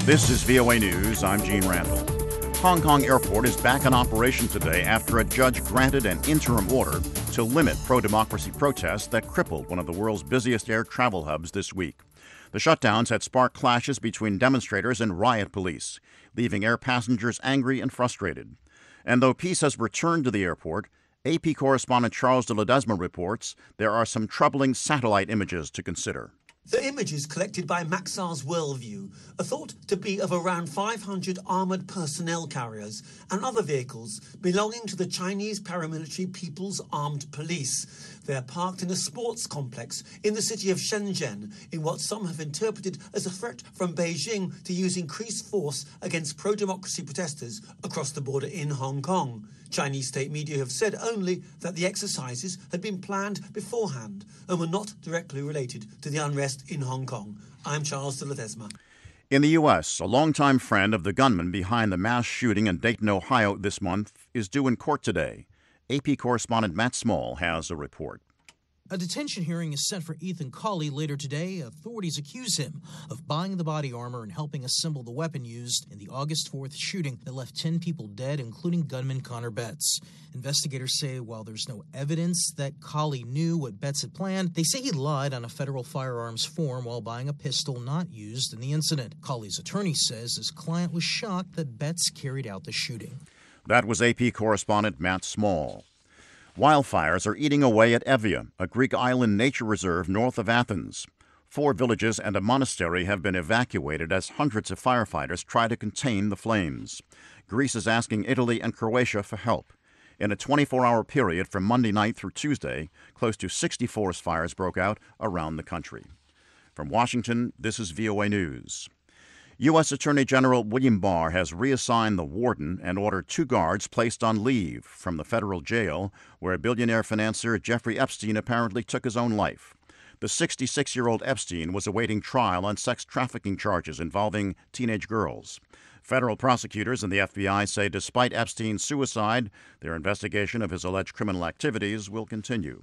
This is VOA News. I'm Gene Randall. Hong Kong Airport is back in operation today after a judge granted an interim order to limit pro-democracy protests that crippled one of the world's busiest air travel hubs this week. The shutdowns had sparked clashes between demonstrators and riot police, leaving air passengers angry and frustrated. And though peace has returned to the airport, AP correspondent Charles de Ledesma reports there are some troubling satellite images to consider. The images collected by Maxar's Worldview are thought to be of around 500 armoured personnel carriers and other vehicles belonging to the Chinese paramilitary People's Armed Police. They are parked in a sports complex in the city of Shenzhen in what some have interpreted as a threat from Beijing to use increased force against pro-democracy protesters across the border in Hong Kong. Chinese state media have said only that the exercises had been planned beforehand and were not directly related to the unrest in Hong Kong. I'm Charles de Ledesma. In the U.S., a longtime friend of the gunman behind the mass shooting in Dayton, Ohio this month is due in court today. AP correspondent Matt Small has a report. A detention hearing is set for Ethan Cawley later today. Authorities accuse him of buying the body armor and helping assemble the weapon used in the August 4th shooting that left 10 people dead, including gunman Connor Betts. Investigators say while there's no evidence that Cawley knew what Betts had planned, they say he lied on a federal firearms form while buying a pistol not used in the incident. Cawley's attorney says his client was shocked that Betts carried out the shooting. That was AP correspondent Matt Small. Wildfires are eating away at Evia, a Greek island nature reserve north of Athens. 4 villages and a monastery have been evacuated as hundreds of firefighters try to contain the flames. Greece is asking Italy and Croatia for help. In a 24-hour period from Monday night through Tuesday, close to 60 forest fires broke out around the country. From Washington, this is VOA News. U.S. Attorney General William Barr has reassigned the warden and ordered 2 guards placed on leave from the federal jail where billionaire financier Jeffrey Epstein apparently took his own life. The 66-year-old Epstein was awaiting trial on sex trafficking charges involving teenage girls. Federal prosecutors and the FBI say despite Epstein's suicide, their investigation of his alleged criminal activities will continue.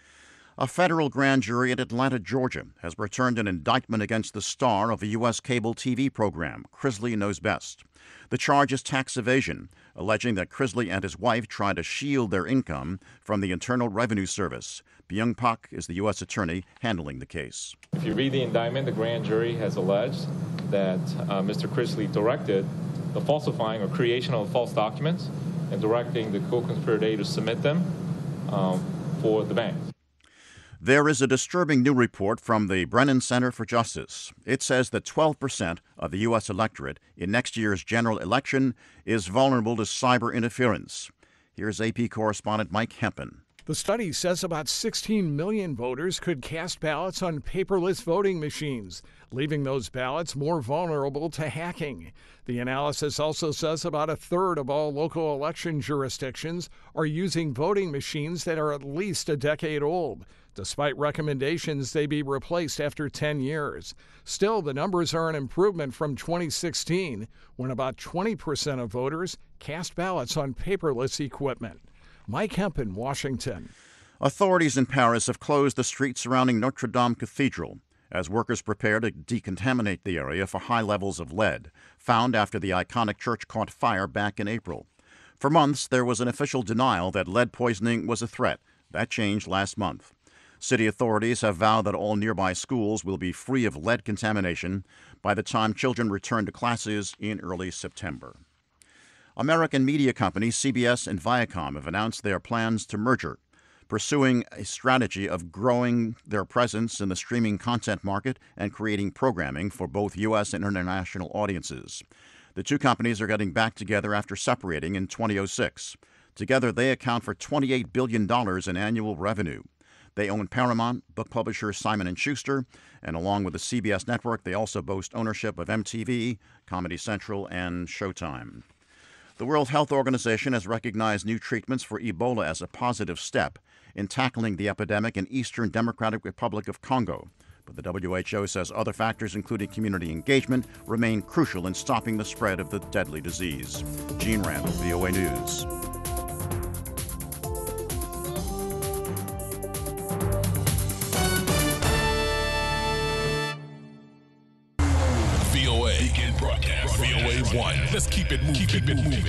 A federal grand jury in Atlanta, Georgia, has returned an indictment against the star of a U.S. cable TV program, Crisley Knows Best. The charge is tax evasion, alleging that Crisley and his wife tried to shield their income from the Internal Revenue Service. Byung Pak is the U.S. attorney handling the case. If you read the indictment, the grand jury has alleged that Mr. Crisley directed the falsifying or creation of false documents and directing the co-conspirator to submit them for the bank. There is a disturbing new report from the Brennan Center for Justice. It says that 12% of the U.S. electorate in next year's general election is vulnerable to cyber interference. Here's AP correspondent Mike Hempen. The study says about 16 million voters could cast ballots on paperless voting machines, leaving those ballots more vulnerable to hacking. The analysis also says about a third of all local election jurisdictions are using voting machines that are at least a decade old, despite recommendations they be replaced after 10 years. Still, the numbers are an improvement from 2016, when about 20% of voters cast ballots on paperless equipment. Mike Hempen, Washington. Authorities in Paris have closed the streets surrounding Notre Dame Cathedral as workers prepare to decontaminate the area for high levels of lead, found after the iconic church caught fire back in April. For months, there was an official denial that lead poisoning was a threat. That changed last month. City authorities have vowed that all nearby schools will be free of lead contamination by the time children return to classes in early September. American media companies CBS and Viacom have announced their plans to merger, pursuing a strategy of growing their presence in the streaming content market and creating programming for both U.S. and international audiences. The two companies are getting back together after separating in 2006. Together, they account for $28 billion in annual revenue. They own Paramount, book publisher Simon & Schuster, and along with the CBS network, they also boast ownership of MTV, Comedy Central, and Showtime. The World Health Organization has recognized new treatments for Ebola as a positive step in tackling the epidemic in Eastern Democratic Republic of Congo. But the WHO says other factors, including community engagement, remain crucial in stopping the spread of the deadly disease. Gene Randall, VOA News. VOA begins broadcast. VOA 1. Let's keep it moving.